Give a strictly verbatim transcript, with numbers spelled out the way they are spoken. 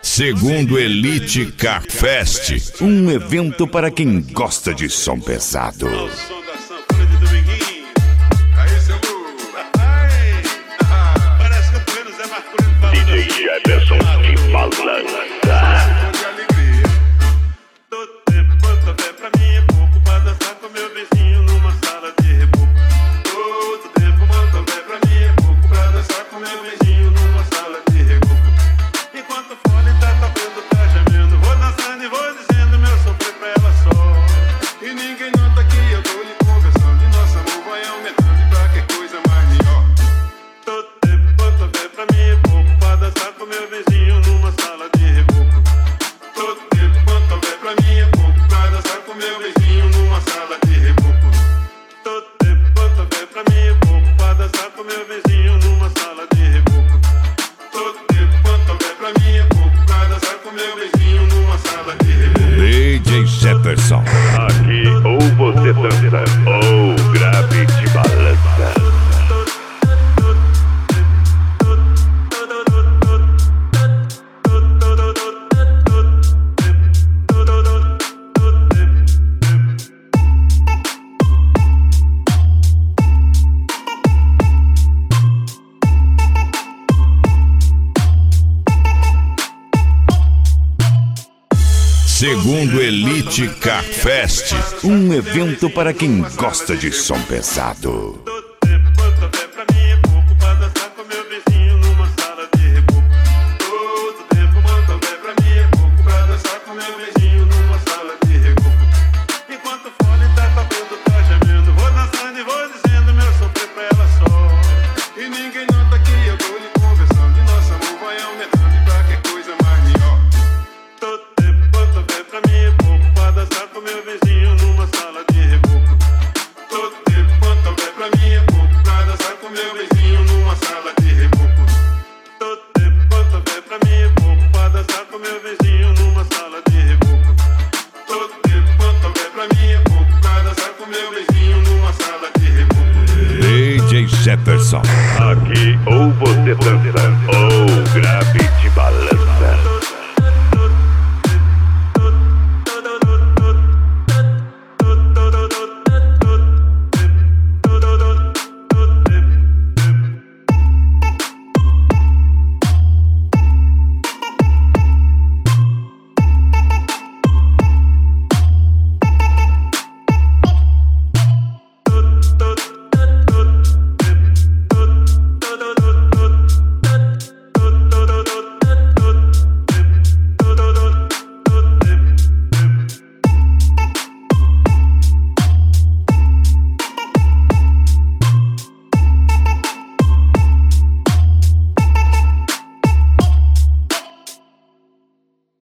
Segundo Elite Car Fest, um evento para quem gosta de som pesado. O som da sanfona de Dominguinho. Aí, seu Lu. Parece que eu tô vendo Zé Marcolino falando D J Jefferson de balança. de alegria. Todo tempo quanto houver pra mim é pouco pra dançar com meu vizinho numa sala de reboco. Todo tempo quanto houver pra mim é pouco pra dançar com meu vizinho numa sala de reboco. Enquanto o fone tá tocando, tá gemendo, vou dançando e vou dizendo meu sofrer pra ela só. E ninguém nota que eu tô lhe conversando e nosso amor vai aumentando e pra que coisa mais melhor. Todo tempo quanto houver pra mim é pouco pra dançar com meu vizinho numa sala de reboco. Todo tempo quanto houver pra mim é pouco pra dançar com meu vizinho numa sala de reboco. Todo tempo quanto houver pra mim é pouco pra dançar com meu vizinho numa sala de reboco. Todo tempo quanto houver pra mim é pouco pra dançar com meu vizinho numa sala de reboco. D J Jefferson. Aqui ou você dança ou grave de balança. Segundo Elite Car Fest, um evento para quem gosta de som pesado. Todo tempo quanto houver pra mim é pouco pra dançar com meu vizinho numa sala de reboco. Todo tempo quanto houver pra mim é pouco pra dançar com meu vizinho numa sala de reboco. Enquanto o fone tá tocando, tá gemendo, vou dançando e vou dizendo meu sofrer pra ela só. E ninguém nota que eu tô lhe conversando e nosso amor vai aumentando e pra que coisa mais melhor. Todo tempo quanto houver pra mim é pouco pra dançar com meu vizinho numa sala de reboco. Todo tempo quanto houver pra mim é pouco pra dançar com meu vizinho numa sala de reboco. Todo tempo quanto houver pra mim é pouco pra dançar com meu vizinho numa sala de reboco. Todo tempo quanto houver pra mim é pouco pra dançar com meu vizinho numa sala de reboco. D J Jefferson. Aqui ou você dança ou grave